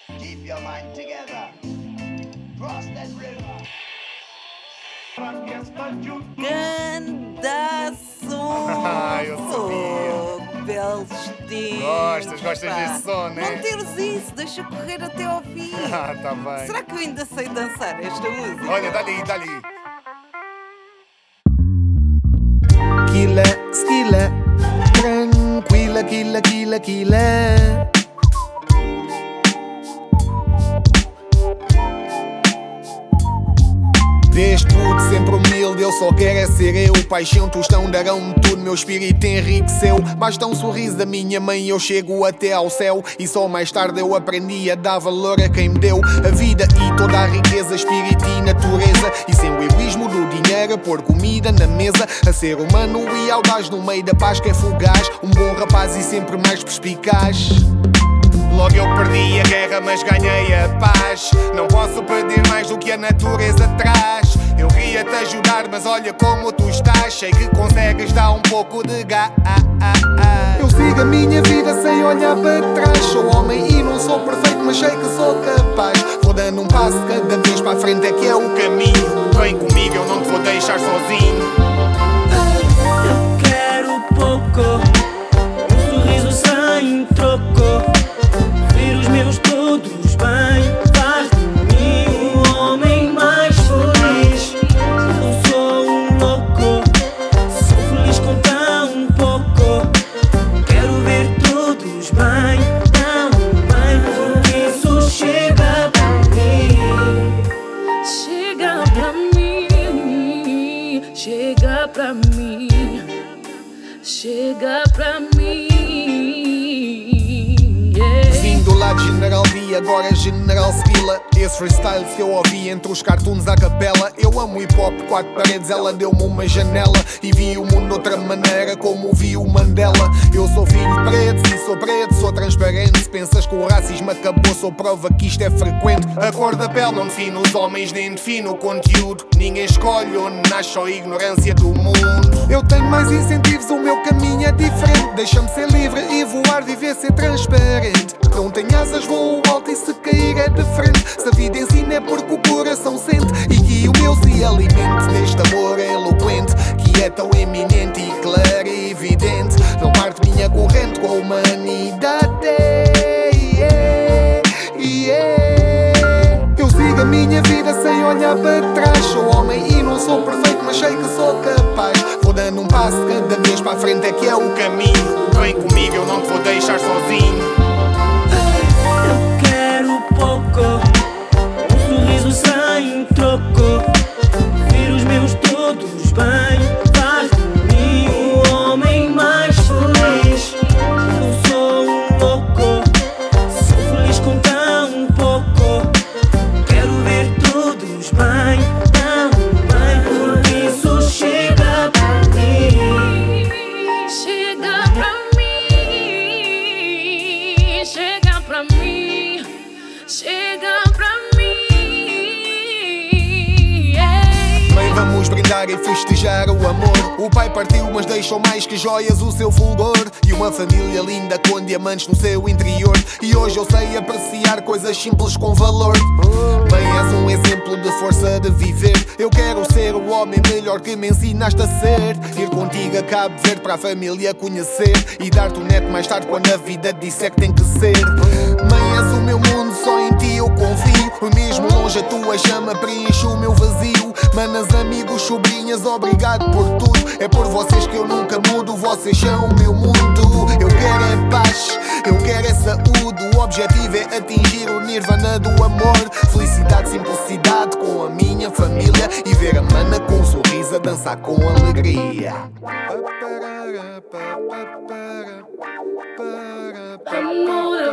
Keep your mind together. Cross that river. Ganda som! Eu sabia. Belestinho! Gostas desse som, né? Não tires isso, deixa correr até ao fim. Tá bem. Será que eu ainda sei dançar esta música? Olha, dá-lhe aí. Quila, esquila, tranquila, quila. Desde puto, sempre humilde, eu só quero é ser eu. Paixão, tostão, darão-me tudo, meu espírito enriqueceu. Basta um sorriso da minha mãe, eu chego até ao céu. E só mais tarde eu aprendi a dar valor a quem me deu a vida e toda a riqueza, espírito e natureza. E sem o egoísmo do dinheiro, a pôr comida na mesa. A ser humano e audaz no meio da paz que é fugaz. Um bom rapaz e sempre mais perspicaz. Logo eu perdi a guerra, mas ganhei a paz. Não posso pedir mais do que a natureza traz. Eu queria te ajudar, mas olha como tu estás. Sei que consegues dar um pouco de gás. Eu sigo a minha vida sem olhar para trás. Sou homem e não sou perfeito, mas sei que sou capaz. Vou dando um passo cada vez para a frente, é que é o caminho. Vem comigo, eu não te vou deixar sozinho. Eu quero pouco, um sorriso sem troco. Ver os meus todos bem, faz de mim um homem mais feliz. Eu sou um louco, sou feliz com tão pouco. Quero ver todos bem, tão bem, porque isso chega para mim. Chega para mim, chega para mim, chega para mim. Vindo lá de General D, agora General Skilla. Esse freestyle que eu ouvi entre os cartoons à capela. Eu amo hip hop, quatro paredes, ela deu-me uma janela. E vi o mundo de outra maneira, como vi o Mandela. Eu sou filho de pretos e sou preto, sou transparente. Se pensas que o racismo acabou, sou prova que isto é frequente. A cor da pele não define os homens, nem define o conteúdo. Ninguém escolhe onde nasce, só a ignorância do mundo. Eu tenho mais incentivos, o meu caminho é diferente. Deixa-me ser livre e voar, viver, ser transparente. Não tenho asas, vou alto e se cair é de frente. Se a vida ensina é porque o coração sente. E que o meu se alimente deste amor eloquente, que é tão eminente e claro e evidente. Não parte minha corrente com a humanidade. Eu sigo a minha vida sem olhar para trás. Sou homem e não sou perfeito, mas sei que sou capaz. Vou dando um passo cada vez para a frente, é que é o caminho. Vem comigo, eu não te vou deixar sozinho. Eu quero pouco, um sorriso sem troco. Ver os meus todos bem, faz de mim um homem mais feliz. Eu sou um louco, sou feliz com tão pouco. Quero ver todos bem, tão bem, porque isso chega para mim. Chega para mim, chega para mim, chega para mim. Bem, vamos brindar e festejar o amor. O pai partiu, mas deixou mais que joias o seu fulgor. E uma família linda com diamantes no seu interior. E hoje eu sei apreciar coisas simples com valor. Bem, és um exemplo de força de viver. Eu quero ser o homem melhor que me ensinaste a ser. Ir contigo a Cabo Verde para a família conhecer. E dar-te um neto mais tarde quando a vida disser que tem que ser. Mãe, és o meu mundo, só em ti eu confio. Mesmo longe a tua chama preenche o meu vazio. Manas, amigos, sobrinhas, obrigado por tudo. É por vocês que eu nunca mudo, vocês são o meu mundo. Eu quero é paz, eu quero é saúde. O objetivo é atingir o nirvana do amor. Felicidade, simplicidade com a minha família. E ver a mana com um sorriso a dançar com alegria. Amor